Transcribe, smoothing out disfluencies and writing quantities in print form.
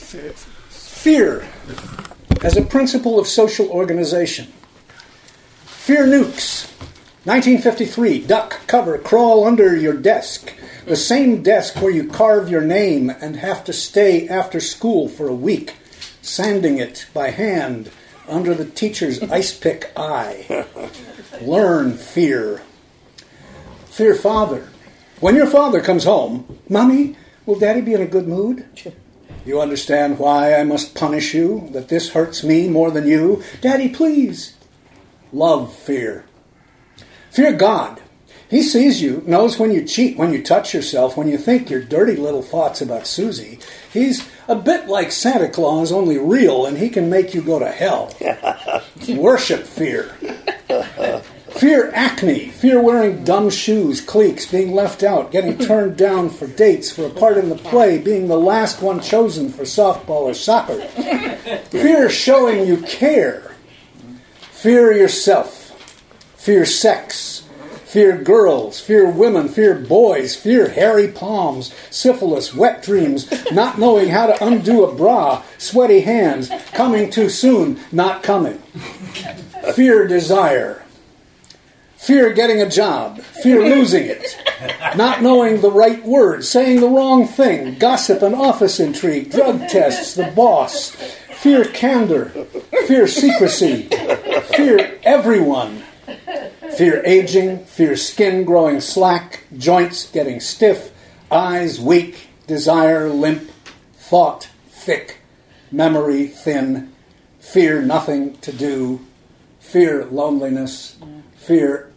Fear as a principle of social organization. Fear nukes. 1953, duck, cover, crawl under your desk. The same desk where you carve your name and have to stay after school for a week, sanding it by hand under the teacher's ice pick eye. Learn fear. Fear father. When your father comes home, Mommy, will Daddy be in a good mood? You understand why I must punish you, that this hurts me more than you? Daddy, please. Love fear. Fear God. He sees you, knows when you cheat, when you touch yourself, when you think your dirty little thoughts about Susie. He's a bit like Santa Claus, only real, and he can make you go to hell. Worship fear. Fear acne. Fear wearing dumb shoes, cliques, being left out, getting turned down for dates, for a part in the play, being the last one chosen for softball or soccer. Fear showing you care. Fear yourself. Fear sex. Fear girls. Fear women. Fear boys. Fear hairy palms. Syphilis. Wet dreams. Not knowing how to undo a bra. Sweaty hands. Coming too soon. Not coming. Fear desire. Fear getting a job. Fear losing it. Not knowing the right word. Saying the wrong thing. Gossip and office intrigue. Drug tests. The boss. Fear candor. Fear secrecy. Fear everyone. Fear aging. Fear skin growing slack. Joints getting stiff. Eyes weak. Desire limp. Thought thick. Memory thin. Fear nothing to do. Fear loneliness. Fear